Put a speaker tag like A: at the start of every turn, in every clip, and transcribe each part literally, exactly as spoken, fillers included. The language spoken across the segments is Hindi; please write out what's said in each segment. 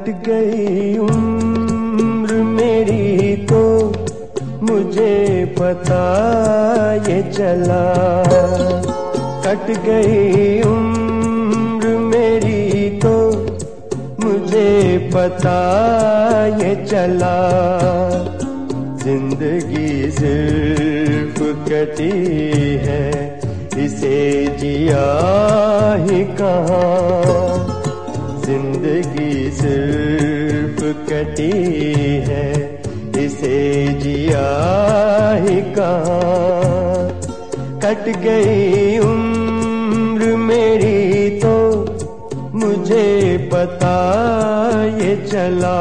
A: कट गई उम्र मेरी तो मुझे पता ये चला। कट गई उम्र मेरी तो मुझे पता ये चला। जिंदगी सिर्फ कटी है, इसे जिया ही कहाँ। जिंदगी सिर्फ कटी है, इसे जिया ही कहाँ। कट गई उम्र मेरी तो मुझे पता ये चला।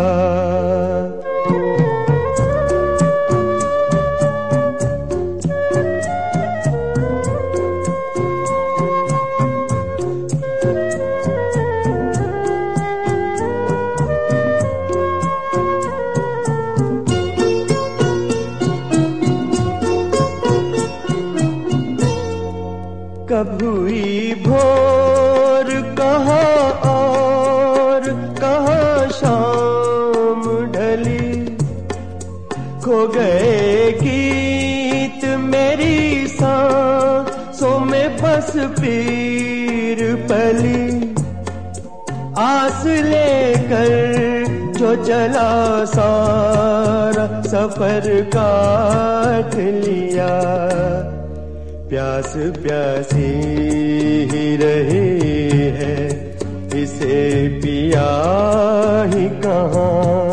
A: कब हुई भोर कहाँ और कहाँ शाम ढली। खो गए गीत मेरी सांसों में बस पीर पली। आस लेकर जो चला सारा सफर काट लिया। प्यास प्यासी ही रही है, इसे पिया ही कहाँ।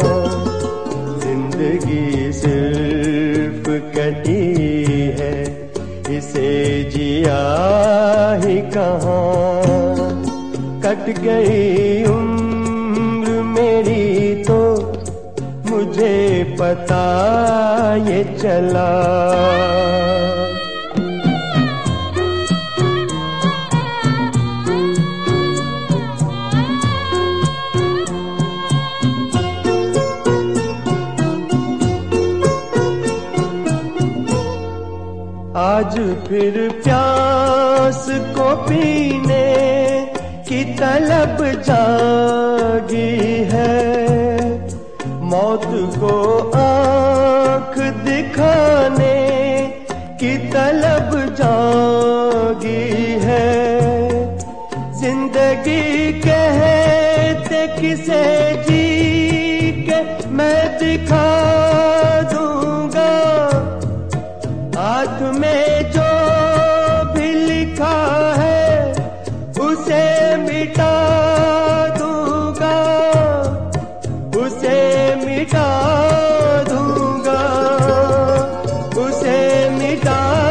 A: जिंदगी सिर्फ कटी है, इसे जिया ही कहाँ। कट गई उम्र मेरी तो मुझे पता ये चला। आज फिर प्यास को पीने की तलब जागी है। मौत को आँख दिखाने की तलब जागी है। जिंदगी कहते किसे जी के मैं दिखा दूंगा। हाथ में जो भी लिखा है उसे मिटा दूंगा, उसे मिटा दूंगा, उसे मिटा